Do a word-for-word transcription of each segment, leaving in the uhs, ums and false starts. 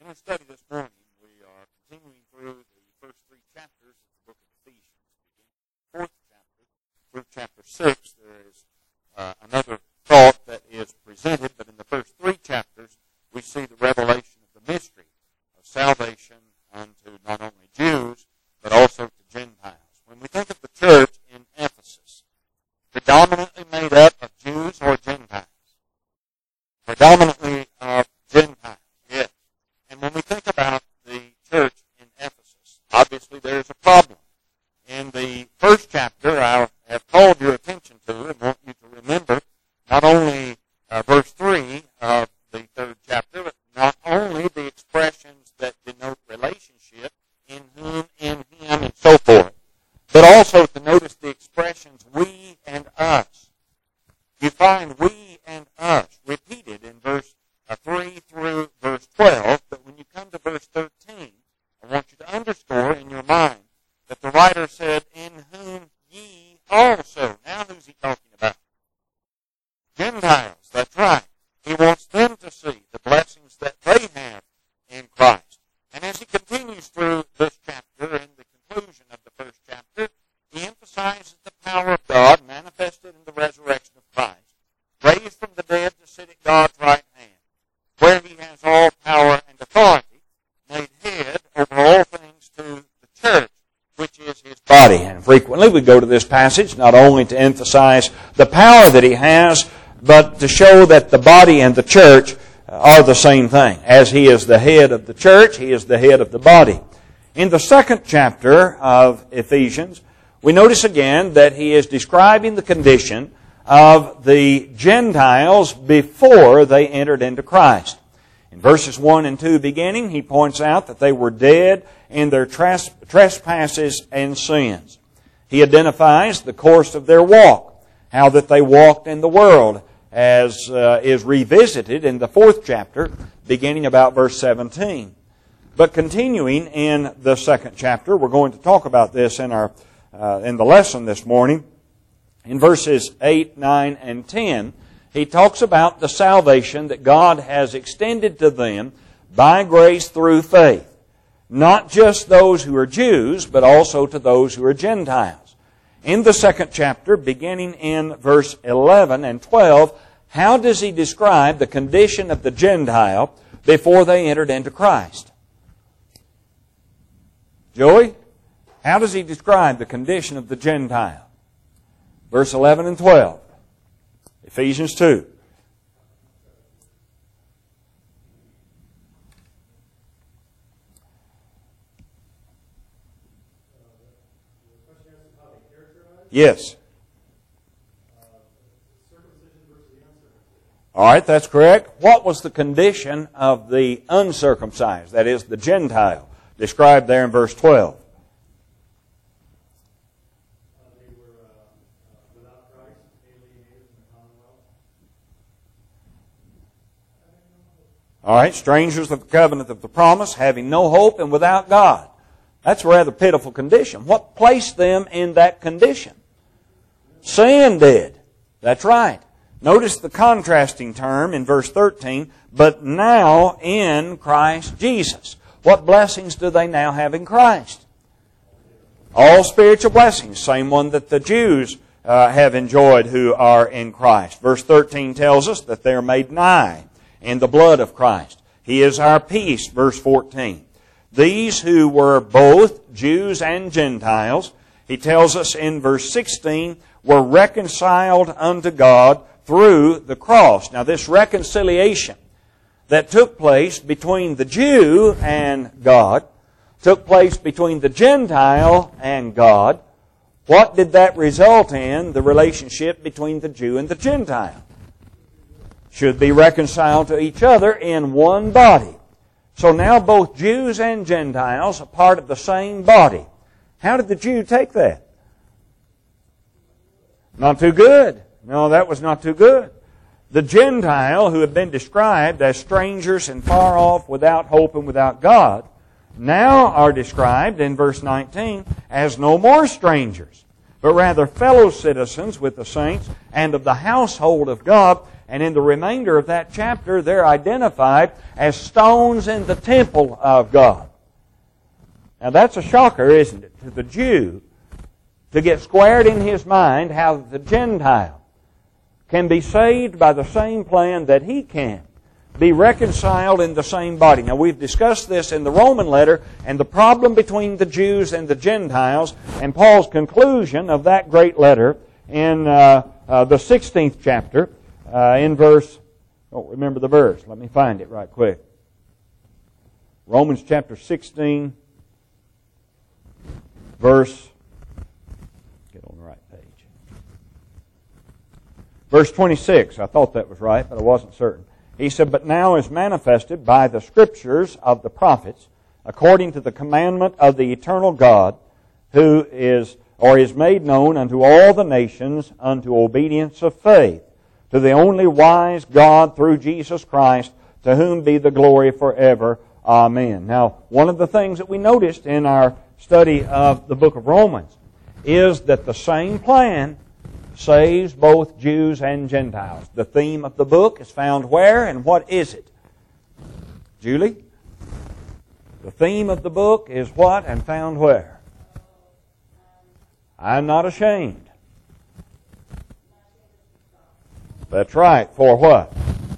In our study this morning, we are continuing through the first three chapters of the book of Ephesians. Beginning with the fourth chapter through chapter six, there is uh, another thought that is presented, but in the first three chapters, we see the revelation of the mystery of salvation unto not only Jews, but also to Gentiles. When we think of the church in Ephesus, predominantly made up of Jews or Gentiles? Predominantly of Gentiles, yes. And when we think about the church in Ephesus, obviously there's a problem. In the first chapter, I have called your attention to and want you to remember not only uh, verse three of the third chapter, but not only the expressions that denote relationship, in whom, in him, and so forth, but also to notice the expressions we and us. You find we and us repeated in verse uh, three through verse twelve, but when you come to verse thirteen, I want you to underscore in your mind that the writer said, in whom ye also. Now who's he talking about? Gentiles, that's right. He wants them to see the blessings that they have in Christ. And as he continues through this chapter and the conclusion of the first chapter, he emphasizes the power of God manifested in the resurrection of Christ, raised from the dead to sit at God's right hand, where he has all power and authority, made head over all things to the church, which is his body. And frequently we go to this passage not only to emphasize the power that he has, but to show that the body and the church are the same thing. As he is the head of the church, he is the head of the body. In the second chapter of Ephesians, we notice again that he is describing the condition of the Gentiles before they entered into Christ. In verses one and two beginning, he points out that they were dead in their trespasses and sins. He identifies the course of their walk, how that they walked in the world, as uh, is revisited in the fourth chapter, beginning about verse seventeen. But continuing in the second chapter, we're going to talk about this in our uh, in the lesson this morning. In verses eight, nine, and ten, he talks about the salvation that God has extended to them by grace through faith. Not just those who are Jews, but also to those who are Gentiles. In the second chapter, beginning in verse eleven and twelve, how does he describe the condition of the Gentile before they entered into Christ? Joey, how does he describe the condition of the Gentile? Verse eleven and twelve. Ephesians two. Yes. All right, that's correct. What was the condition of the uncircumcised, that is, the Gentile, described there in verse twelve? Uh, they were uh, uh, without Christ, alienated from the commonwealth. All right, strangers of the covenant of the promise, having no hope and without God. That's a rather pitiful condition. What placed them in that condition? Sin did. That's right. Notice the contrasting term in verse thirteen, but now in Christ Jesus. What blessings do they now have in Christ? All spiritual blessings, same one that the Jews uh, have enjoyed who are in Christ. Verse thirteen tells us that they are made nigh in the blood of Christ. He is our peace, verse fourteen. These who were both Jews and Gentiles, he tells us in verse sixteen, were reconciled unto God through the cross. Now this reconciliation that took place between the Jew and God, took place between the Gentile and God. What did that result in? The relationship between the Jew and the Gentile should be reconciled to each other in one body. So now both Jews and Gentiles are part of the same body. How did the Jew take that? Not too good. No, that was not too good. The Gentile, who had been described as strangers and far off, without hope and without God, now are described in verse nineteen as no more strangers, but rather fellow citizens with the saints and of the household of God, And in the remainder of that chapter, they're identified as stones in the temple of God. Now that's a shocker, isn't it, to the Jew to get squared in his mind how the Gentile can be saved by the same plan that he can, be reconciled in the same body. Now we've discussed this in the Roman letter and the problem between the Jews and the Gentiles, and Paul's conclusion of that great letter in uh, uh, the sixteenth chapter, uh, in verse, I don't remember the verse, let me find it right quick. Romans chapter sixteen, verse, get on the right page. Verse twenty-six, I thought that was right, but I wasn't certain. He said, "But now is manifested by the Scriptures of the prophets, according to the commandment of the eternal God, who is, or is made known unto all the nations unto obedience of faith, to the only wise God through Jesus Christ, to whom be the glory forever. Amen." Now, one of the things that we noticed in our study of the book of Romans is that the same plan saves both Jews and Gentiles. The theme of the book is found where and what is it? Julie? The theme of the book is what and found where? I'm not ashamed. That's right. For what?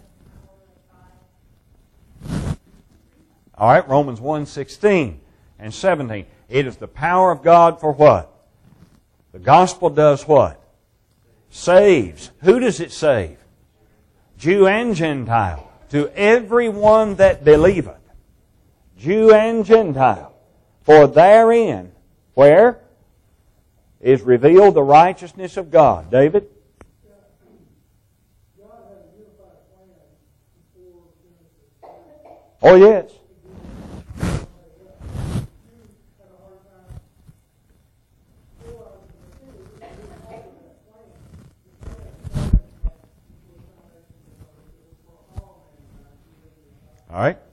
All right, Romans one sixteen and seventeen. It is the power of God for what? The gospel does what? Saves. Who does it save? Jew and Gentile. To everyone that believeth. Jew and Gentile. For therein, where? Is revealed the righteousness of God. David? Oh, yes. All right.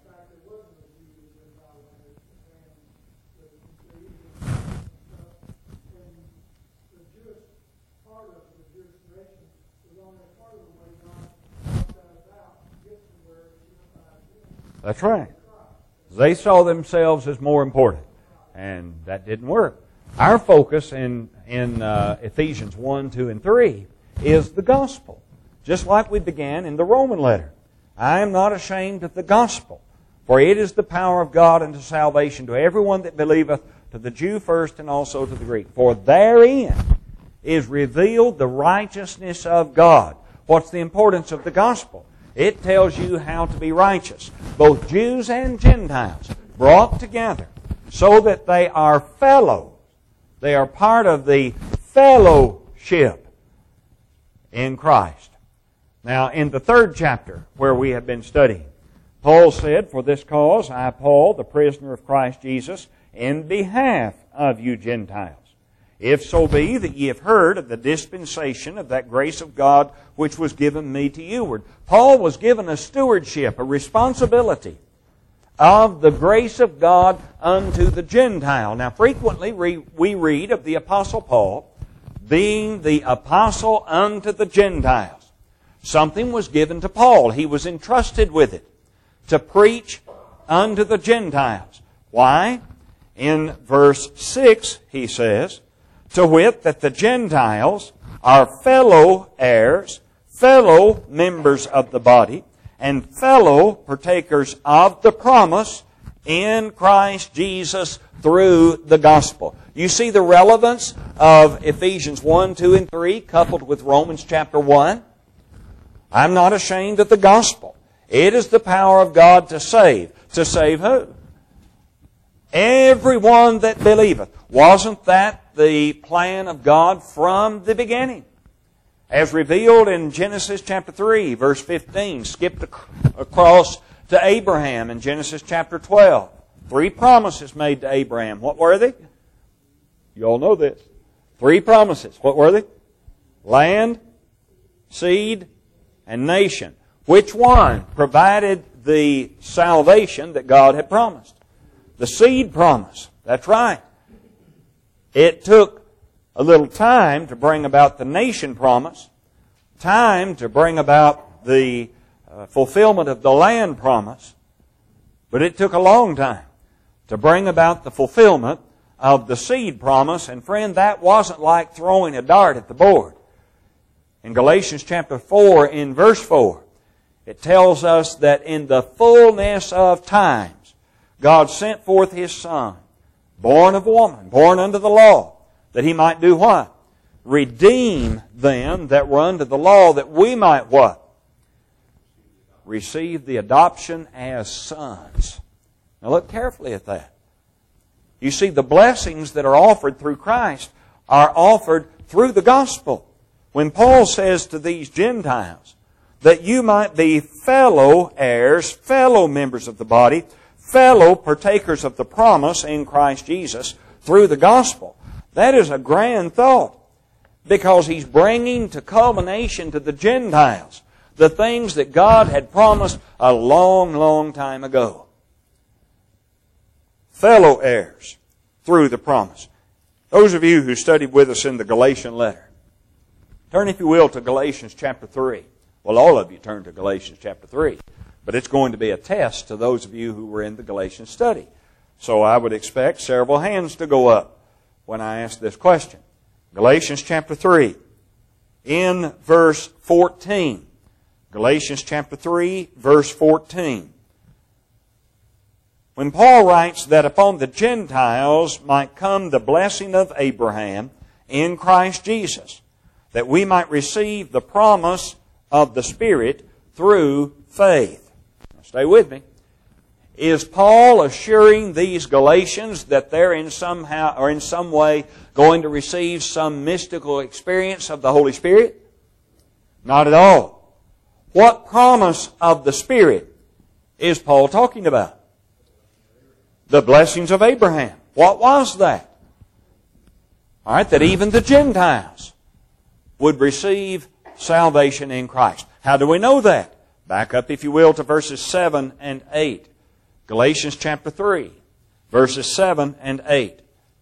That's right. They saw themselves as more important, and that didn't work. Our focus in, in uh, Ephesians one, two, and three is the gospel, just like we began in the Roman letter. I am not ashamed of the gospel, for it is the power of God unto salvation to everyone that believeth, to the Jew first and also to the Greek. For therein is revealed the righteousness of God. What's the importance of the gospel? It tells you how to be righteous, both Jews and Gentiles, brought together so that they are fellows. They are part of the fellowship in Christ. Now, in the third chapter where we have been studying, Paul said, "For this cause I, Paul, the prisoner of Christ Jesus, in behalf of you Gentiles, if so be that ye have heard of the dispensation of that grace of God which was given me to youward." Paul was given a stewardship, a responsibility of the grace of God unto the Gentile. Now, frequently we read of the Apostle Paul being the apostle unto the Gentiles. Something was given to Paul. He was entrusted with it to preach unto the Gentiles. Why? In verse six, he says, "To wit, that the Gentiles are fellow heirs, fellow members of the body, and fellow partakers of the promise in Christ Jesus through the gospel." You see the relevance of Ephesians one, two, and three coupled with Romans chapter one? I'm not ashamed of the gospel. It is the power of God to save. To save who? Everyone that believeth. Wasn't that the plan of God from the beginning? As revealed in Genesis chapter three, verse fifteen, skipped across to Abraham in Genesis chapter twelve. Three promises made to Abraham. What were they? You all know this. Three promises. What were they? Land, seed, and nation. Which one provided the salvation that God had promised? The seed promise. That's right. It took a little time to bring about the nation promise, time to bring about the uh, fulfillment of the land promise, but it took a long time to bring about the fulfillment of the seed promise. And friend, that wasn't like throwing a dart at the board. In Galatians chapter four, in verse four, it tells us that in the fullness of times, God sent forth His Son, born of a woman, born under the law, that He might do what? Redeem them that were under the law, that we might what? Receive the adoption as sons. Now look carefully at that. You see, the blessings that are offered through Christ are offered through the gospel. When Paul says to these Gentiles that you might be fellow heirs, fellow members of the body, fellow partakers of the promise in Christ Jesus through the gospel, that is a grand thought, because he's bringing to culmination to the Gentiles the things that God had promised a long, long time ago. Fellow heirs through the promise. Those of you who studied with us in the Galatian letter, turn, if you will, to Galatians chapter three. Well, all of you turn to Galatians chapter three, but it's going to be a test to those of you who were in the Galatian study. So I would expect several hands to go up when I ask this question. Galatians chapter three, in verse fourteen. Galatians chapter three, verse fourteen. When Paul writes that upon the Gentiles might come the blessing of Abraham in Christ Jesus, that we might receive the promise of the Spirit through faith. Now stay with me. Is Paul assuring these Galatians that they're in somehow or in some way going to receive some mystical experience of the Holy Spirit? Not at all. What promise of the Spirit is Paul talking about? The blessings of Abraham. What was that? All right, that even the Gentiles would receive salvation in Christ. How do we know that? Back up, if you will, to verses seven and eight. Galatians chapter three, verses seven and eight.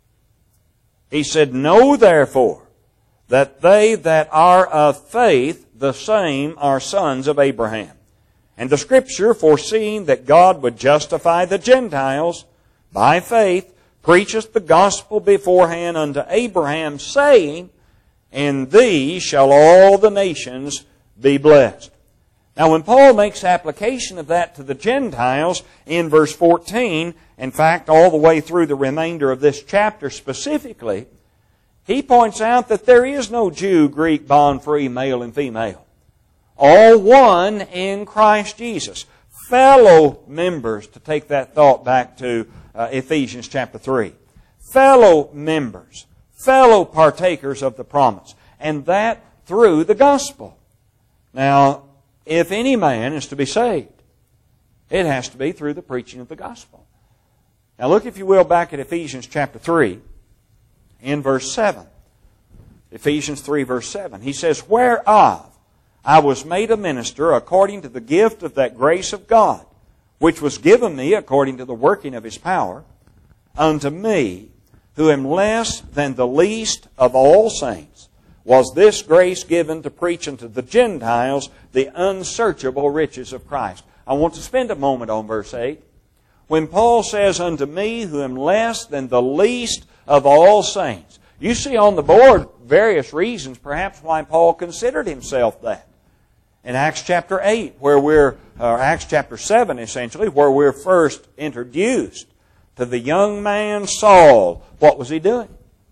He said, "Know therefore that they that are of faith, the same are sons of Abraham. And the Scripture, foreseeing that God would justify the Gentiles by faith, preacheth the gospel beforehand unto Abraham, saying, In thee shall all the nations be blessed." Now when Paul makes application of that to the Gentiles in verse fourteen, in fact all the way through the remainder of this chapter specifically, he points out that there is no Jew, Greek, bond, free, male and female. All one in Christ Jesus. Fellow members, to take that thought back to uh, Ephesians chapter three. Fellow members. Fellow partakers of the promise. And that through the gospel. Now, if any man is to be saved, it has to be through the preaching of the gospel. Now look, if you will, back at Ephesians chapter three, in verse seven. Ephesians three, verse seven. He says, "Whereof I was made a minister according to the gift of that grace of God, which was given me according to the working of His power, unto me, who am less than the least of all saints, was this grace given to preach unto the Gentiles the unsearchable riches of Christ." I want to spend a moment on verse eight. When Paul says, "Unto me, who am less than the least of all saints," you see on the board various reasons perhaps why Paul considered himself that. In Acts chapter eight, where we're, or Acts chapter seven essentially, where we're first introduced to the young man Saul, what was he doing?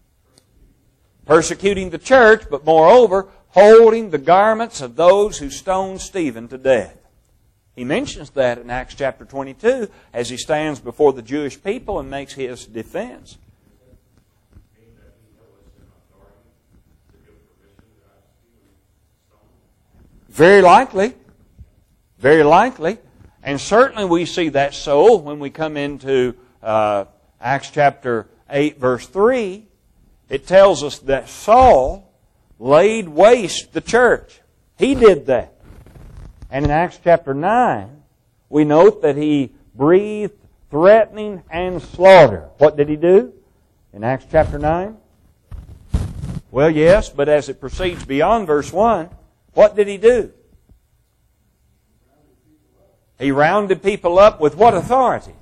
Persecuting the church, but moreover, holding the garments of those who stoned Stephen to death. He mentions that in Acts chapter twenty-two as he stands before the Jewish people and makes his defense. Very likely. Very likely. And certainly we see that so when we come into uh, Acts chapter eight, verse three. It tells us that Saul laid waste the church. He did that. And in Acts chapter nine, we note that he breathed threatening and slaughter. What did he do in Acts chapter nine? Well, yes, but as it proceeds beyond verse one, what did he do? He rounded people up with what authority?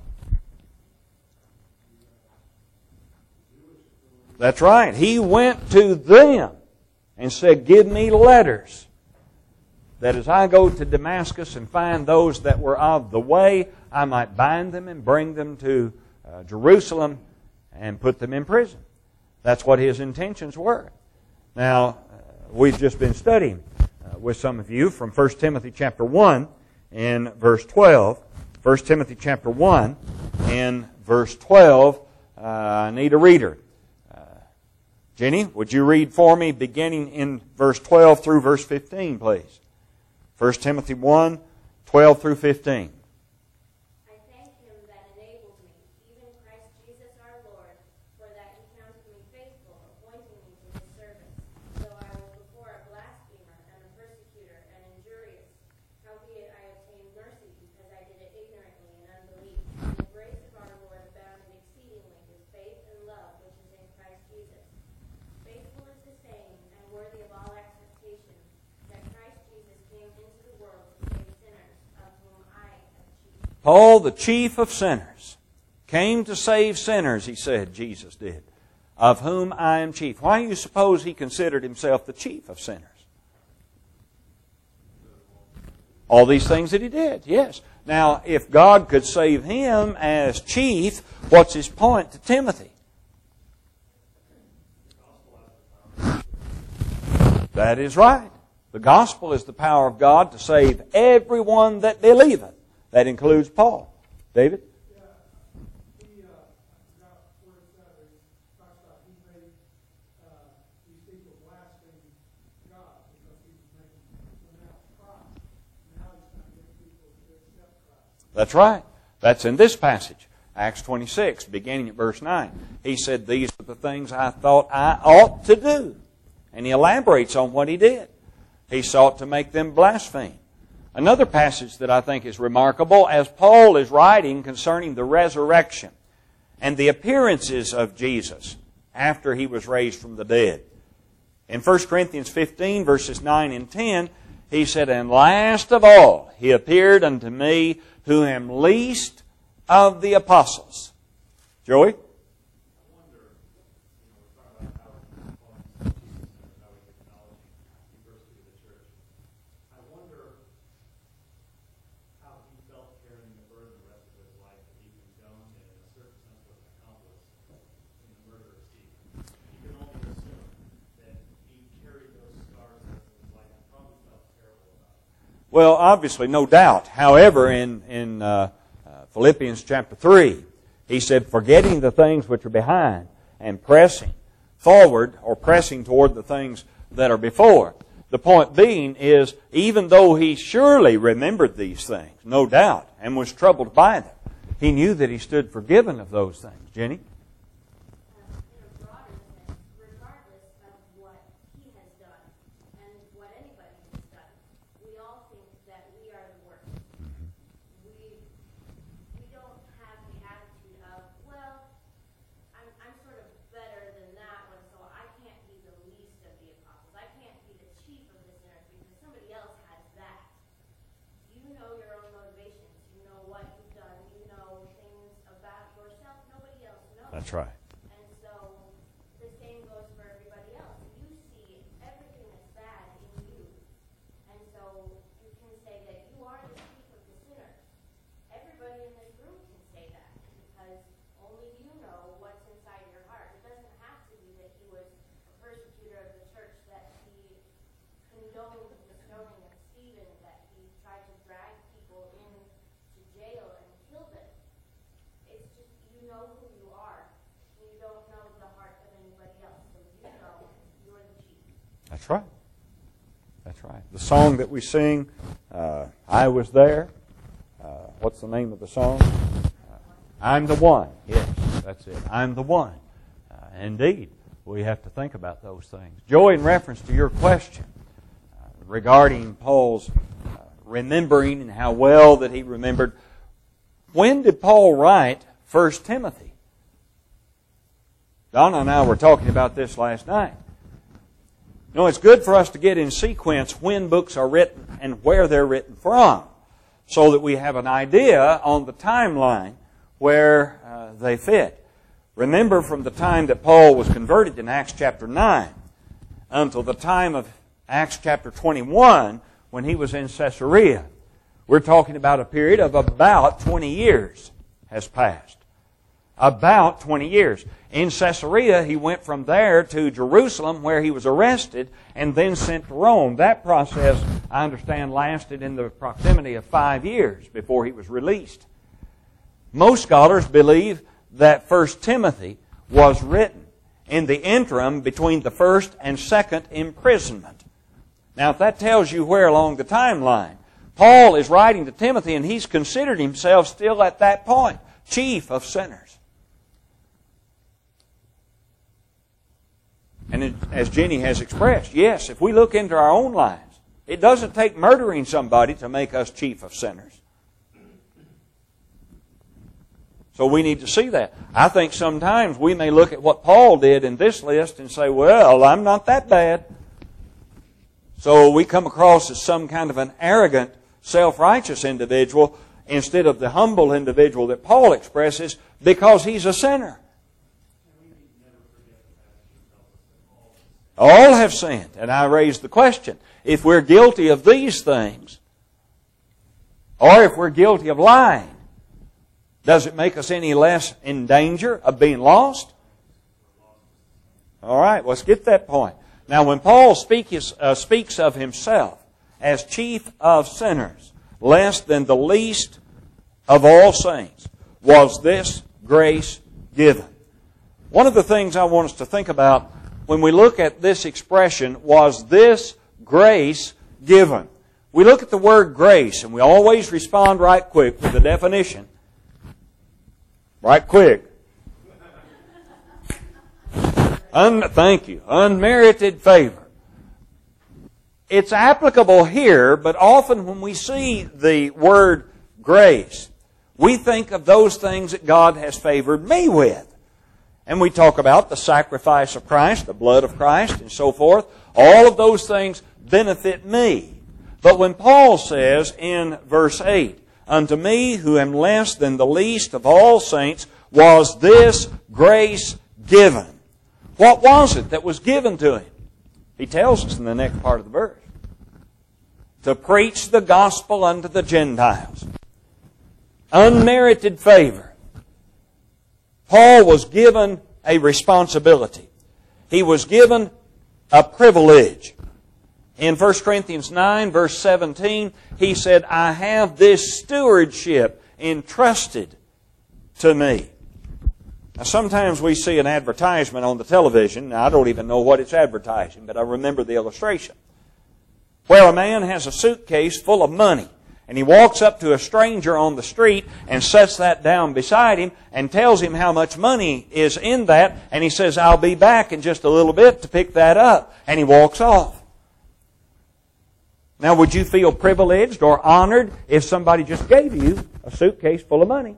That's right. He went to them and said, give me letters, that as I go to Damascus and find those that were of the way, I might bind them and bring them to uh, Jerusalem and put them in prison. That's what his intentions were. Now, uh, we've just been studying uh, with some of you from First Timothy chapter one and verse twelve. First Timothy chapter one and verse twelve. Uh, I need a reader. Uh, Jenny, would you read for me beginning in verse twelve through verse fifteen, please? First Timothy one, twelve through fifteen. I thank Him that enabled me, even Christ Jesus our Lord, for that He counted me faithful, appointing me to His service. Though I was before a blasphemer and a persecutor and injurious, howbeit I obtained mercy because I did it ignorantly in unbelief. And the grace of our Lord abounded exceedingly with faith and love which is in Christ Jesus. Faithful is the saying, and worthy of all acceptation, that Christ Jesus came into the world to save sinners, of whom I am chief. Paul, the chief of sinners, came to save sinners, he said, Jesus did, of whom I am chief. Why do you suppose he considered himself the chief of sinners? All these things that he did, yes. Now, if God could save him as chief, what's his point to Timothy? That is right. The gospel is the power of God to save everyone that believeth. That includes Paul. David? Yeah, he, uh, I forgot where it's at, but he talks about he made uh, these people blaspheme God because he was making renounce Christ. Now he's trying to get people to accept Christ. That's right. That's in this passage, Acts twenty-six, beginning at verse nine. He said, these are the things I thought I ought to do. And he elaborates on what he did. He sought to make them blaspheme. Another passage that I think is remarkable, as Paul is writing concerning the resurrection and the appearances of Jesus after He was raised from the dead. In First Corinthians fifteen, verses nine and ten, he said, and last of all, He appeared unto me who am least of the apostles. Joey? Well, obviously, no doubt. However, in, in uh, uh, Philippians chapter three, he said, forgetting the things which are behind and pressing forward or pressing toward the things that are before. The point being is, even though he surely remembered these things, no doubt, and was troubled by them, he knew that he stood forgiven of those things. Jenny? That's right. And so the same goes for everybody else. You see everything that's bad in you. And so you can say that you are the chief of the sinners. Everybody in this room can say that because only you know what's inside your heart. It doesn't have to be that he was a persecutor of the church, that he condoned the stoning of Stephen, that he tried to drag people into jail and kill them. It's just, you know who you are. You don't know the heart of anybody else, so you know you're the chief. That's right. That's right. The song that we sing, uh, I was there. Uh, what's the name of the song? Uh, I'm the one. Yes, that's it. I'm the one. Uh, indeed, we have to think about those things. Joey, in reference to your question uh, regarding Paul's uh, remembering and how well that he remembered, when did Paul write First Timothy? Donna and I were talking about this last night. You know, it's good for us to get in sequence when books are written and where they're written from. so that we have an idea on the timeline where uh, they fit. Remember, from the time that Paul was converted in Acts chapter nine until the time of Acts chapter twenty-one, when he was in Caesarea, we're talking about a period of about twenty years has passed. About twenty years. In Caesarea, he went from there to Jerusalem, where he was arrested and then sent to Rome. That process, I understand, lasted in the proximity of five years before he was released. Most scholars believe that First Timothy was written in the interim between the first and second imprisonment. Now, if that tells you where along the timeline, Paul is writing to Timothy, and he's considered himself still at that point chief of sinners. And as Jenny has expressed, yes, if we look into our own lives, it doesn't take murdering somebody to make us chief of sinners. So we need to see that. I think sometimes we may look at what Paul did in this list and say, well, I'm not that bad. So we come across as some kind of an arrogant, self-righteous individual instead of the humble individual that Paul expresses because he's a sinner. All have sinned. And I raise the question, if we're guilty of these things, or if we're guilty of lying, does it make us any less in danger of being lost? All right, let's get that point. Now, when Paul speaks, uh, speaks of himself as chief of sinners, less than the least of all saints, was this grace given? One of the things I want us to think about when we look at this expression, was this grace given? We look at the word grace, and we always respond right quick with the definition. Right quick. Un- thank you. Unmerited favor. It's applicable here, but often when we see the word grace, we think of those things that God has favored me with. And we talk about the sacrifice of Christ, the blood of Christ, and so forth. All of those things benefit me. But when Paul says in verse eight, unto me who am less than the least of all saints was this grace given. What was it that was given to him? He tells us in the next part of the verse. To preach the gospel unto the Gentiles. Unmerited favor. Paul was given a responsibility. He was given a privilege. In First Corinthians nine, verse seventeen, he said, I have this stewardship entrusted to me. Now, sometimes we see an advertisement on the television. Now, I don't even know what it's advertising, but I remember the illustration, where a man has a suitcase full of money. And he walks up to a stranger on the street and sets that down beside him and tells him how much money is in that. And he says, I'll be back in just a little bit to pick that up. And he walks off. Now, would you feel privileged or honored if somebody just gave you a suitcase full of money?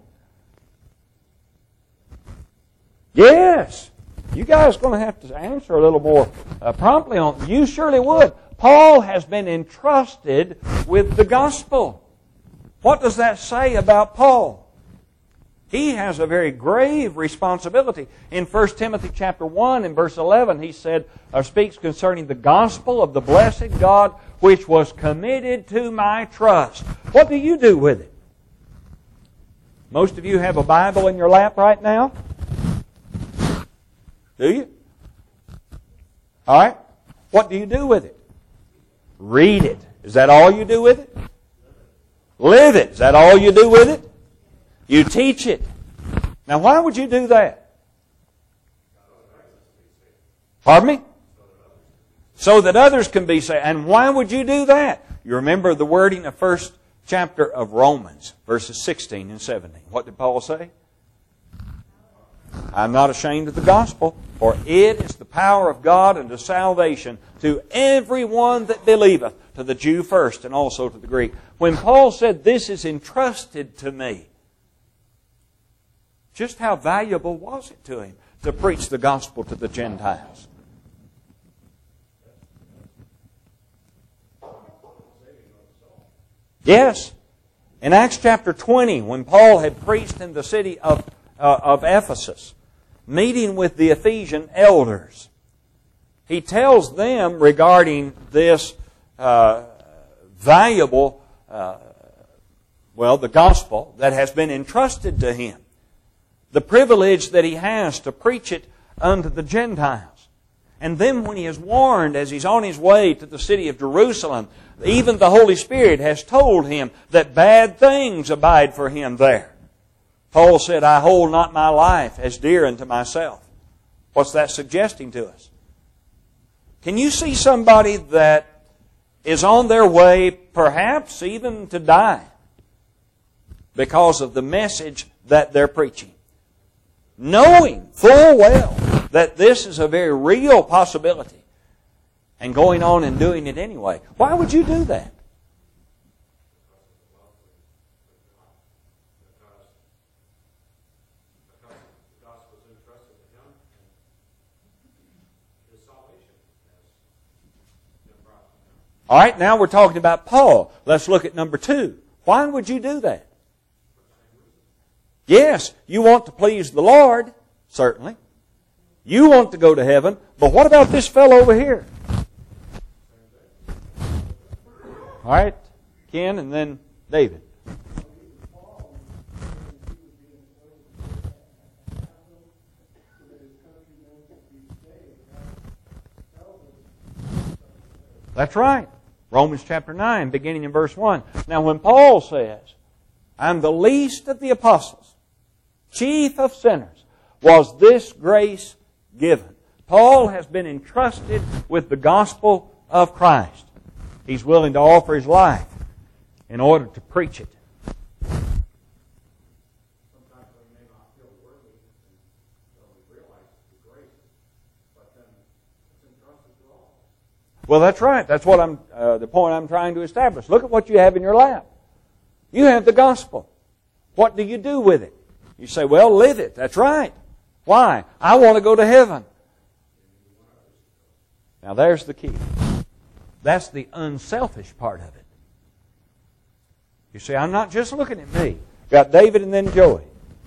Yes. You guys are going to have to answer a little more uh, promptly on. You surely would. Paul has been entrusted with the gospel. What does that say about Paul? He has a very grave responsibility. In First Timothy chapter one and verse eleven, he said, or speaks concerning the gospel of the blessed God, which was committed to my trust. What do you do with it? Most of you have a Bible in your lap right now? Do you? All right. What do you do with it? Read it. Is that all you do with it? Live it. Is that all you do with it? You teach it. Now, why would you do that? Pardon me? So that others can be saved. And why would you do that? You remember the wording of first chapter of Romans, verses sixteen and seventeen. What did Paul say? I'm not ashamed of the gospel, for it is the power of God unto salvation to everyone that believeth, to the Jew first and also to the Greek. When Paul said, this is entrusted to me, just how valuable was it to him to preach the gospel to the Gentiles? Yes. In Acts chapter twenty, when Paul had preached in the city of, uh, of Ephesus, meeting with the Ephesian elders, he tells them regarding this uh, valuable, uh, well, the gospel that has been entrusted to him, the privilege that he has to preach it unto the Gentiles. And then when he is warned as he's on his way to the city of Jerusalem, even the Holy Spirit has told him that bad things abide for him there. Paul said, I hold not my life as dear unto myself. What's that suggesting to us? Can you see somebody that is on their way, perhaps even to die, because of the message that they're preaching, knowing full well that this is a very real possibility, and going on and doing it anyway? Why would you do that? All right, now we're talking about Paul. Let's look at number two. Why would you do that? Yes, you want to please the Lord, certainly. You want to go to heaven, but what about this fellow over here? All right, Ken and then David. That's right. Romans chapter nine, beginning in verse one. Now when Paul says, I'm the least of the apostles, chief of sinners, was this grace given? Paul has been entrusted with the gospel of Christ. He's willing to offer his life in order to preach it. Sometimes we may not feel worthy until we realize the grace, but then it's entrusted to all. Well, that's right. That's what I'm. Uh, the point I'm trying to establish. Look at what you have in your lap. You have the gospel. What do you do with it? You say, well, live it. That's right. Why? I want to go to heaven. Now there's the key. That's the unselfish part of it. You see, I'm not just looking at me. Got David and then Joey.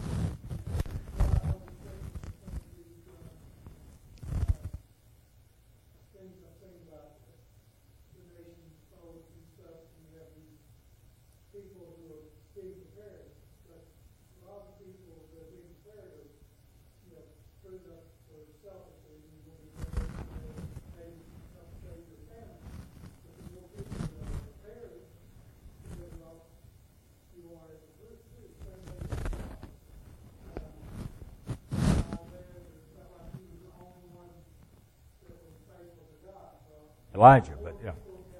Elijah, but yeah.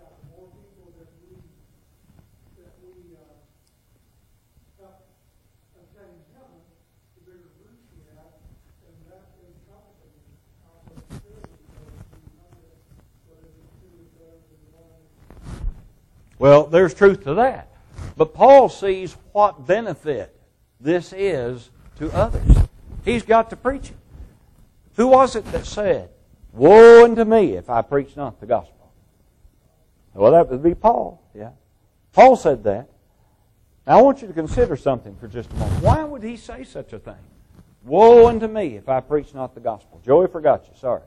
Well, there's truth to that. But Paul sees what benefit this is to others. He's got to preach it. Who was it that said, woe unto me if I preach not the gospel? Well, that would be Paul. Yeah, Paul said that. Now, I want you to consider something for just a moment. Why would he say such a thing? Woe unto me if I preach not the gospel. Joey forgot you. Sorry.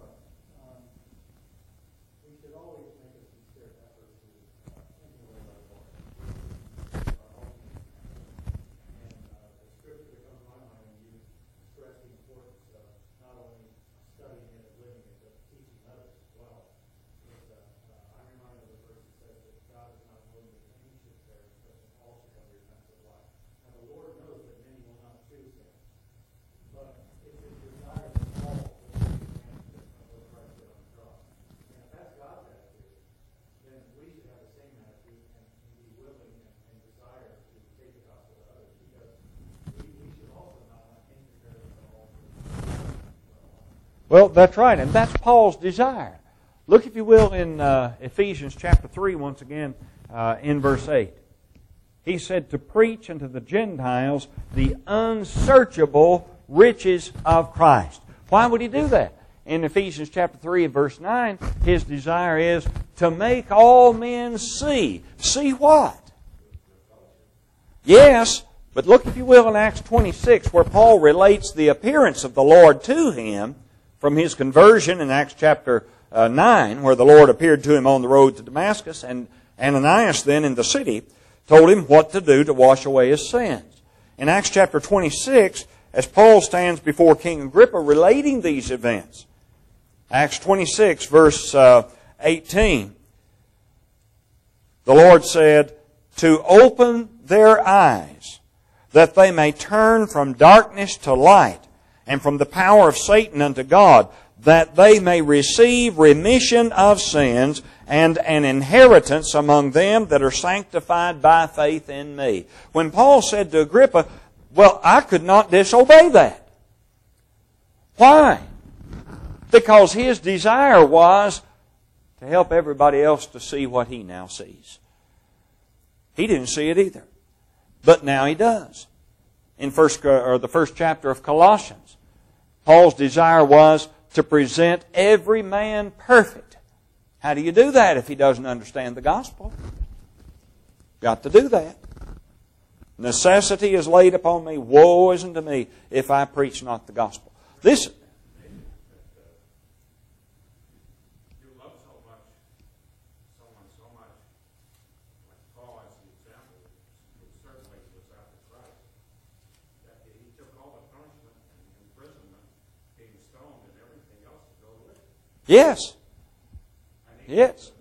Well, that's right, and that's Paul's desire. Look, if you will, in uh, Ephesians chapter three, once again, uh, in verse eight. He said, to preach unto the Gentiles the unsearchable riches of Christ. Why would he do that? In Ephesians chapter three, verse nine, his desire is to make all men see. See what? Yes, but look, if you will, in Acts twenty-six, where Paul relates the appearance of the Lord to him from his conversion in Acts chapter uh, nine, where the Lord appeared to him on the road to Damascus, and Ananias then in the city told him what to do to wash away his sins. In Acts chapter twenty-six, as Paul stands before King Agrippa relating these events, Acts twenty-six, verse uh, eighteen, the Lord said, to open their eyes, that they may turn from darkness to light, and from the power of Satan unto God, that they may receive remission of sins and an inheritance among them that are sanctified by faith in me. When Paul said to Agrippa, well, I could not disobey that. Why? Because his desire was to help everybody else to see what he now sees. He didn't see it either. But now he does. In first or the first chapter of Colossians, Paul's desire was to present every man perfect. How do you do that if he doesn't understand the gospel? Got to do that. Necessity is laid upon me, woe is unto me if I preach not the gospel. This Yes. Yes.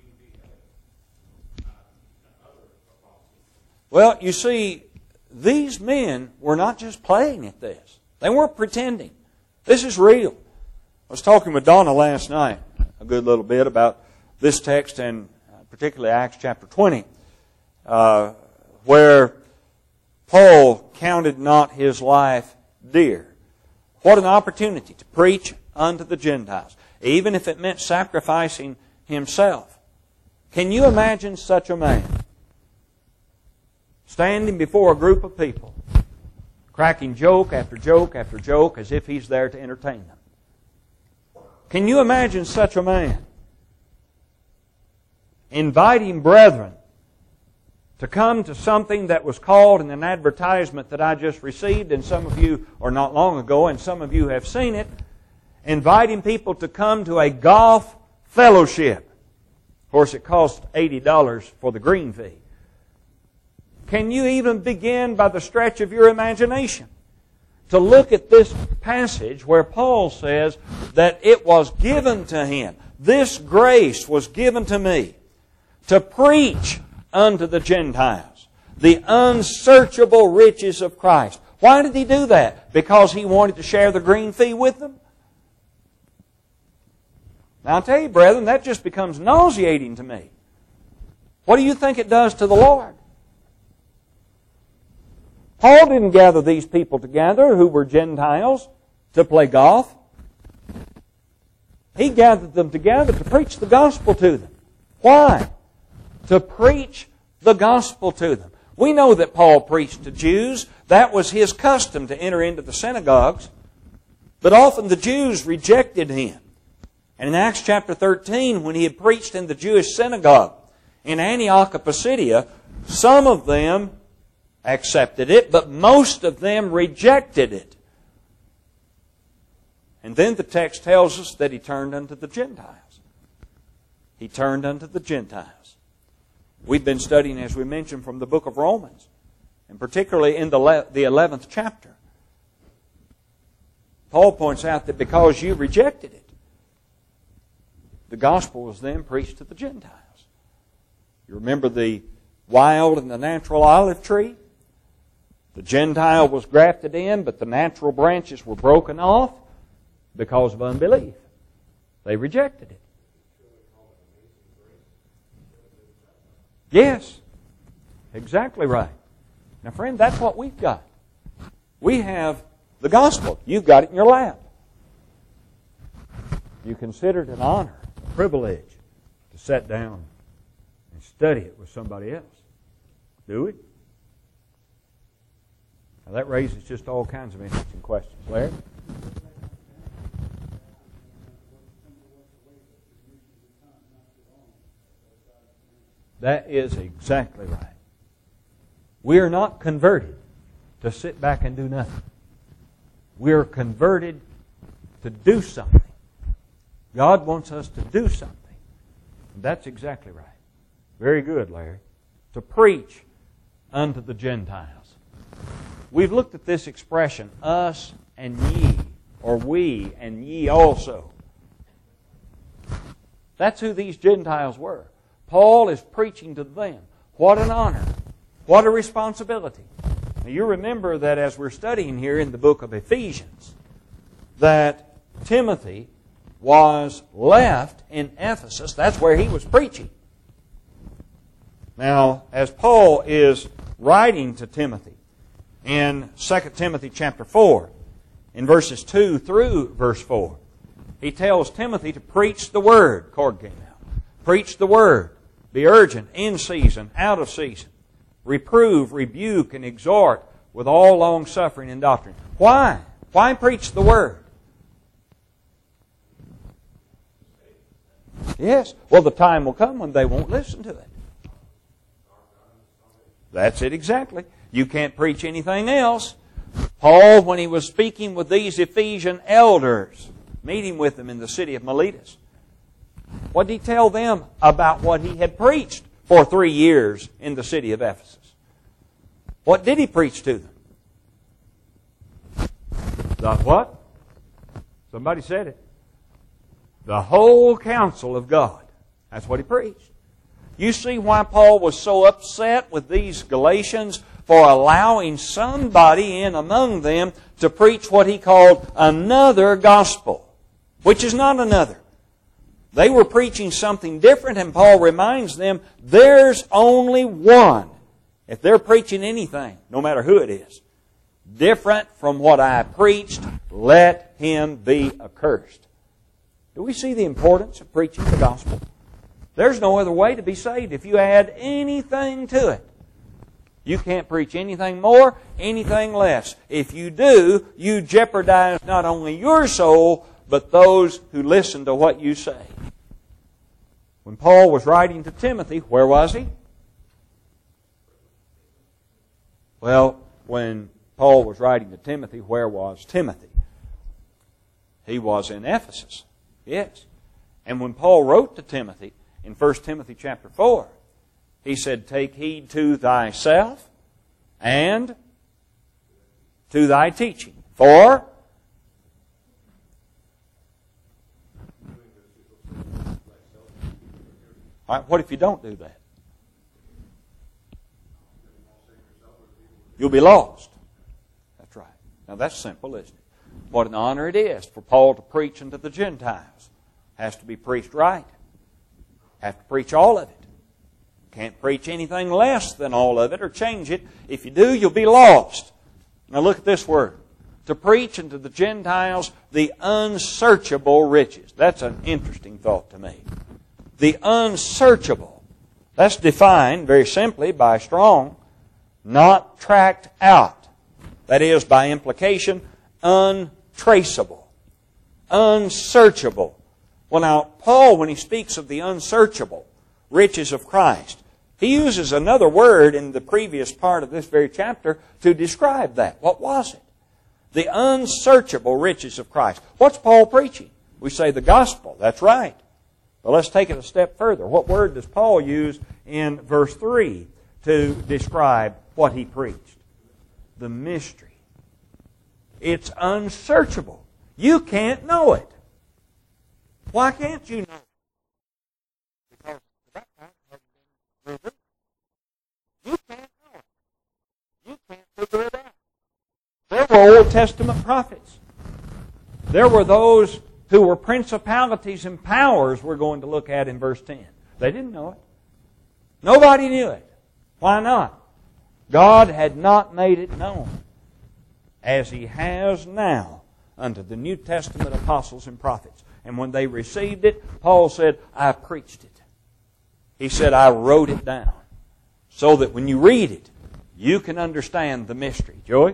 Well, you see, these men were not just playing at this. They weren't pretending. This is real. I was talking with Donna last night a good little bit about this text, and particularly Acts chapter twenty, uh, where Paul counted not his life dear. What an opportunity to preach unto the Gentiles, even if it meant sacrificing himself. Can you imagine such a man standing before a group of people, cracking joke after joke after joke as if he's there to entertain them? Can you imagine such a man inviting brethren to come to something that was called in an advertisement that I just received, and some of you, or not long ago, and some of you have seen it, inviting people to come to a golf fellowship. Of course, it costs eighty dollars for the green fee. Can you even begin by the stretch of your imagination to look at this passage where Paul says that it was given to him, this grace was given to me, to preach unto the Gentiles the unsearchable riches of Christ. Why did he do that? Because he wanted to share the green fee with them? Now I'll tell you, brethren, that just becomes nauseating to me. What do you think it does to the Lord? Paul didn't gather these people together who were Gentiles to play golf. He gathered them together to preach the gospel to them. Why? To preach the gospel to them. We know that Paul preached to Jews. That was his custom to enter into the synagogues. But often the Jews rejected him. And in Acts chapter thirteen, when he had preached in the Jewish synagogue in Antioch of Pisidia, some of them accepted it, but most of them rejected it. And then the text tells us that he turned unto the Gentiles. He turned unto the Gentiles. We've been studying, as we mentioned, from the book of Romans, and particularly in the the eleventh chapter. Paul points out that because you rejected it, the gospel was then preached to the Gentiles. You remember the wild and the natural olive tree? The Gentile was grafted in, but the natural branches were broken off because of unbelief. They rejected it. Yes, exactly right. Now, friend, that's what we've got. We have the gospel. You've got it in your lap. You consider it an honor, a privilege to sit down and study it with somebody else. Do we? Now, that raises just all kinds of interesting questions. Larry? That is exactly right. We are not converted to sit back and do nothing. We are converted to do something. God wants us to do something. And that's exactly right. Very good, Larry. To preach unto the Gentiles. We've looked at this expression, us and ye, or we and ye also. That's who these Gentiles were. Paul is preaching to them. What an honor. What a responsibility. Now you remember that as we're studying here in the book of Ephesians, that Timothy was left in Ephesus. That's where he was preaching. Now, as Paul is writing to Timothy in Second Timothy chapter four, in verses two through verse four, he tells Timothy to preach the Word. Cord came out. Preach the Word. Be urgent, in season, out of season. Reprove, rebuke, and exhort with all long-suffering and doctrine. Why? Why preach the Word? Yes. Well, the time will come when they won't listen to it. That's it exactly. You can't preach anything else. Paul, when he was speaking with these Ephesian elders, meeting with them in the city of Miletus, what did he tell them about what he had preached for three years in the city of Ephesus? What did he preach to them? The what? Somebody said it. The whole counsel of God. That's what he preached. You see why Paul was so upset with these Galatians for allowing somebody in among them to preach what he called another gospel, which is not another. They were preaching something different, and Paul reminds them there's only one. If they're preaching anything, no matter who it is, different from what I preached, let him be accursed. Do we see the importance of preaching the gospel? There's no other way to be saved if you add anything to it. You can't preach anything more, anything less. If you do, you jeopardize not only your soul, but those who listen to what you say. When Paul was writing to Timothy, where was he? Well, when Paul was writing to Timothy, where was Timothy? He was in Ephesus. Yes. And when Paul wrote to Timothy in First Timothy chapter four, he said, take heed to thyself and to thy teaching. For all right, what if you don't do that? You'll be lost. That's right. Now that's simple, isn't it? What an honor it is for Paul to preach unto the Gentiles. Has to be preached right. Have to preach all of it. Can't preach anything less than all of it or change it. If you do, you'll be lost. Now look at this word. To preach unto the Gentiles the unsearchable riches. That's an interesting thought to me. The unsearchable. That's defined very simply by Strong. Not tracked out. That is, by implication, untraceable. Unsearchable. Well now, Paul, when he speaks of the unsearchable riches of Christ, he uses another word in the previous part of this very chapter to describe that. What was it? The unsearchable riches of Christ. What's Paul preaching? We say the gospel. That's right. But let's take it a step further. What word does Paul use in verse three to describe what he preached? The mystery. It's unsearchable. You can't know it. Why can't you know it? Because that part hasn't been revealed. You can't know it. You can't figure it out. There were Old Testament prophets. There were those who were principalities and powers we're going to look at in verse ten. They didn't know it. Nobody knew it. Why not? God had not made it known as He has now unto the New Testament apostles and prophets. And when they received it, Paul said, I preached it. He said, I wrote it down so that when you read it, you can understand the mystery. Joey?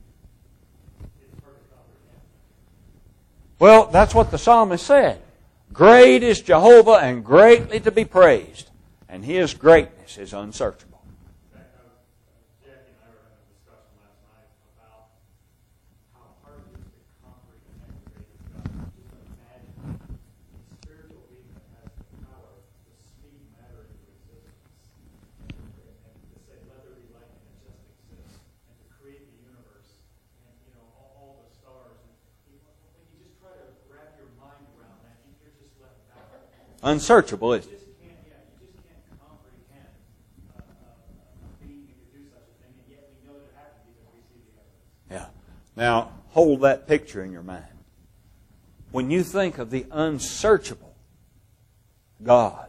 Well, that's what the psalmist said. Great is Jehovah and greatly to be praised, and His greatness is unsearchable. In fact, I was, Jackie and I were having a discussion last night about how hard it is to comprehend the greatness of God. Just imagine a spiritual being that has the power to speak matter into existence, and, and to say, let there be light, and it just exists, and to create the universe, and you know all, all the stars. And you, when you just try to wrap your mind around that, you're just left back. Unsearchable, isn't it? Yeah. Now, hold that picture in your mind. When you think of the unsearchable God,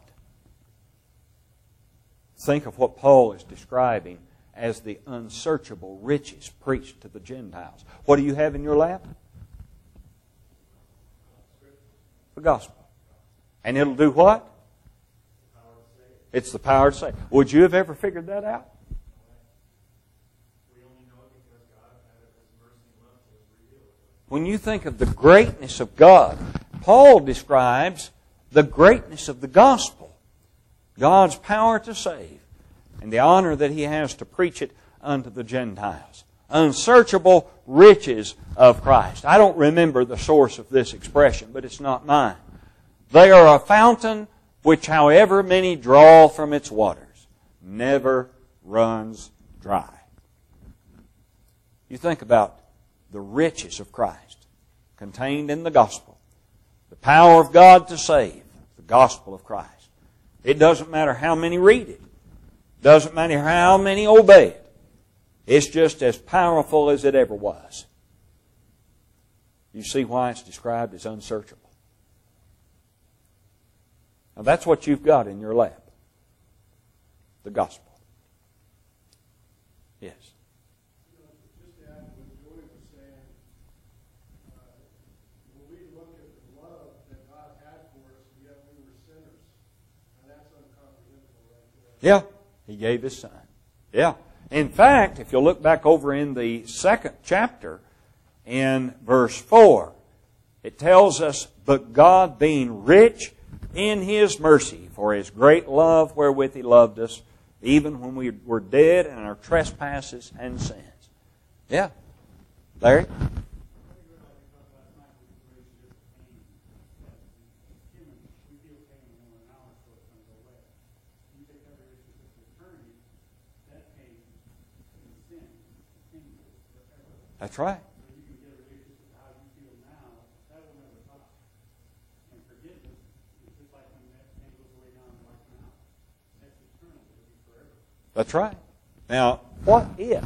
think of what Paul is describing as the unsearchable riches preached to the Gentiles. What do you have in your lap? The gospel. And it'll do what? It's the power to save. Would you have ever figured that out? When you think of the greatness of God, Paul describes the greatness of the gospel, God's power to save, and the honor that He has to preach it unto the Gentiles. Unsearchable riches of Christ. I don't remember the source of this expression, but it's not mine. They are a fountain which, however many draw from its waters, never runs dry. You think about the riches of Christ contained in the gospel. The power of God to save, the gospel of Christ. It doesn't matter how many read it. Doesn't matter how many obey it. It's just as powerful as it ever was. You see why it's described as unsearchable. Now that's what you've got in your lap. The gospel. Yes. You know, just to add to what Joey was saying, uh, when we look at the love that God had for us, yet we were sinners, and that's incomprehensible right there. Yeah. He gave His Son. Yeah. In fact, if you'll look back over in the second chapter, in verse four, it tells us, but God being rich in His mercy, for His great love wherewith He loved us, even when we were dead in our trespasses and sins. Yeah. Larry? That's right. That's right. Now, what if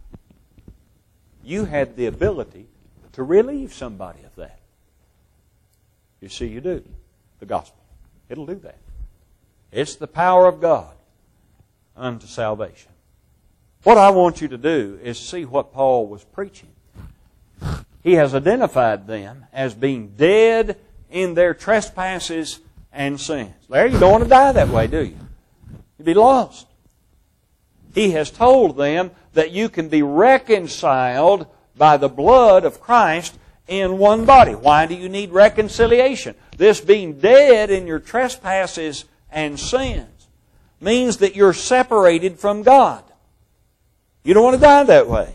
you had the ability to relieve somebody of that? You see, you do. The gospel. It'll do that. It's the power of God unto salvation. What I want you to do is see what Paul was preaching. He has identified them as being dead in their trespasses and sins. Larry, you don't want to die that way, do you? You'd be lost. He has told them that you can be reconciled by the blood of Christ in one body. Why do you need reconciliation? This being dead in your trespasses and sins means that you're separated from God. You don't want to die that way.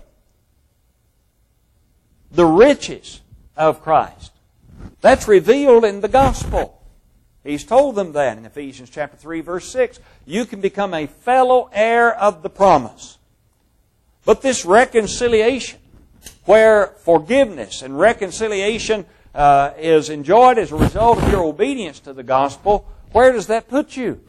The riches of Christ. That's revealed in the gospel. He's told them that in Ephesians chapter three, verse six. You can become a fellow heir of the promise. But this reconciliation, where forgiveness and reconciliation uh, is enjoyed as a result of your obedience to the gospel, where does that put you?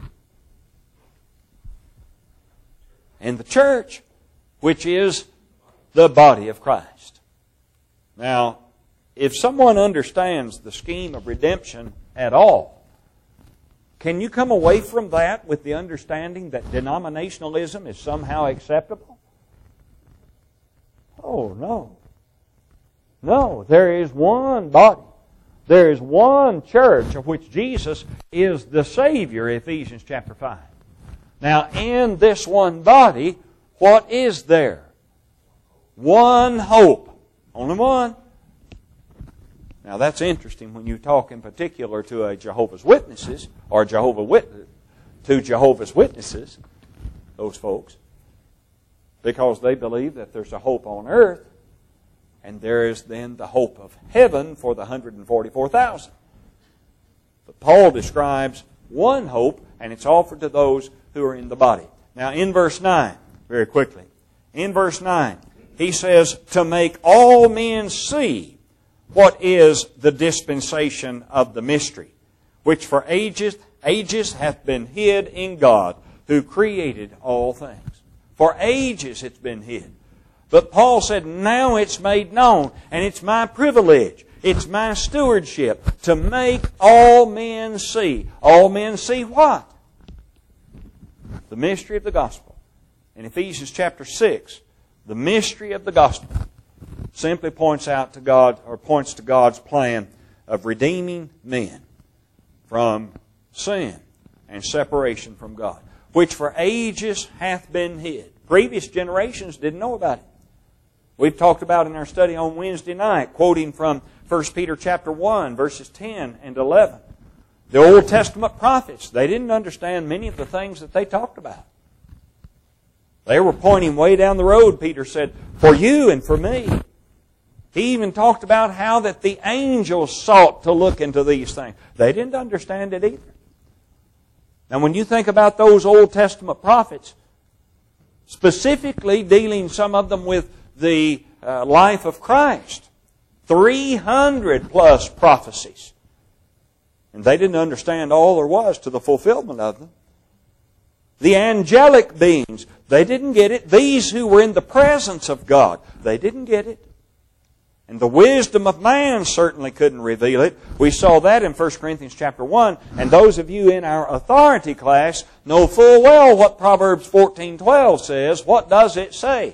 In the church, which is the body of Christ. Now, if someone understands the scheme of redemption at all, can you come away from that with the understanding that denominationalism is somehow acceptable? Oh, no. No, there is one body. There is one church of which Jesus is the Savior, Ephesians chapter five. Now, in this one body, what is there? One hope. Only one. Now that's interesting when you talk in particular to a Jehovah's Witnesses, or Jehovah Wit- to Jehovah's Witnesses, those folks, because they believe that there's a hope on earth, and there is then the hope of heaven for the one hundred forty-four thousand. But Paul describes one hope, and it's offered to those who are in the body. Now in verse nine, very quickly, in verse nine, he says, to make all men see what is the dispensation of the mystery, which for ages, ages hath been hid in God, who created all things. For ages it's been hid. But Paul said, now it's made known, and it's my privilege, it's my stewardship to make all men see. All men see what? The mystery of the gospel. In Ephesians chapter six, the mystery of the gospel simply points out to God, or points to God's plan of redeeming men from sin and separation from God, which for ages hath been hid. Previous generations didn't know about it. We've talked about in our study on Wednesday night, quoting from First Peter chapter one, verses ten and eleven. The Old Testament prophets, they didn't understand many of the things that they talked about. They were pointing way down the road, Peter said, for you and for me. He even talked about how that the angels sought to look into these things. They didn't understand it either. Now when you think about those Old Testament prophets, specifically dealing some of them with the uh, life of Christ, three hundred plus prophecies. And they didn't understand all there was to the fulfillment of them. The angelic beings, they didn't get it. These who were in the presence of God, they didn't get it. And the wisdom of man certainly couldn't reveal it. We saw that in First Corinthians chapter one. And those of you in our authority class know full well what Proverbs fourteen twelve says. What does it say?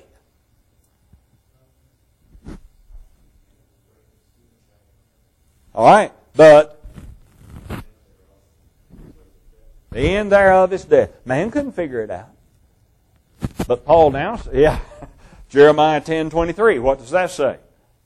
All right, but the end thereof is death. Man couldn't figure it out. But Paul now, yeah, Jeremiah ten twenty-three, what does that say?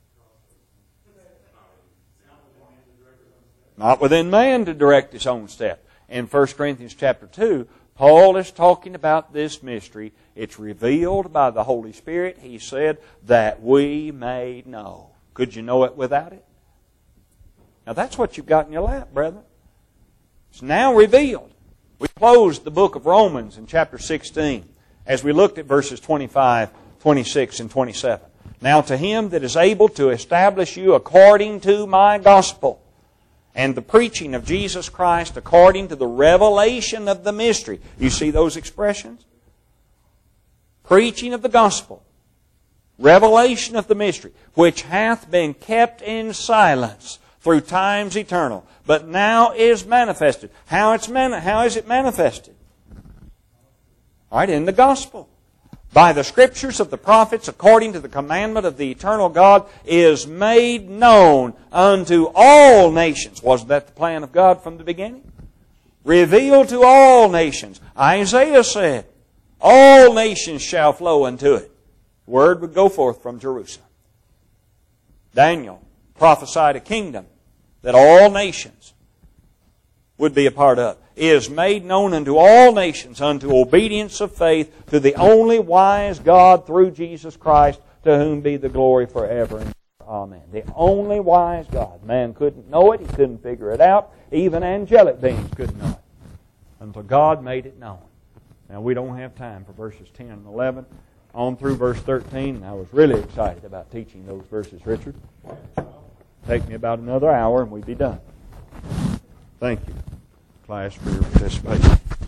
Not within man to direct his own step. In First Corinthians chapter two, Paul is talking about this mystery. It's revealed by the Holy Spirit, he said, that we may know. Could you know it without it? Now that's what you've got in your lap, brethren. It's now revealed. We closed the book of Romans in chapter sixteen as we looked at verses twenty-five, twenty-six, and twenty-seven. Now to him that is able to establish you according to my gospel and the preaching of Jesus Christ according to the revelation of the mystery. You see those expressions? Preaching of the gospel, revelation of the mystery, which hath been kept in silence through times eternal, but now is manifested. How, it's mani- how is it manifested? All right, in the gospel. By the scriptures of the prophets, according to the commandment of the eternal God, is made known unto all nations. Wasn't that the plan of God from the beginning? Revealed to all nations. Isaiah said, all nations shall flow unto it. The word would go forth from Jerusalem. Daniel prophesied a kingdom that all nations would be a part of. Is made known unto all nations, unto obedience of faith, to the only wise God through Jesus Christ, to whom be the glory forever and ever. Amen. The only wise God. Man couldn't know it. He couldn't figure it out. Even angelic beings couldn't know it until God made it known. Now we don't have time for verses ten and eleven on through verse thirteen. I was really excited about teaching those verses, Richard. Take me about another hour and we'd be done. Thank you, class, for your participation.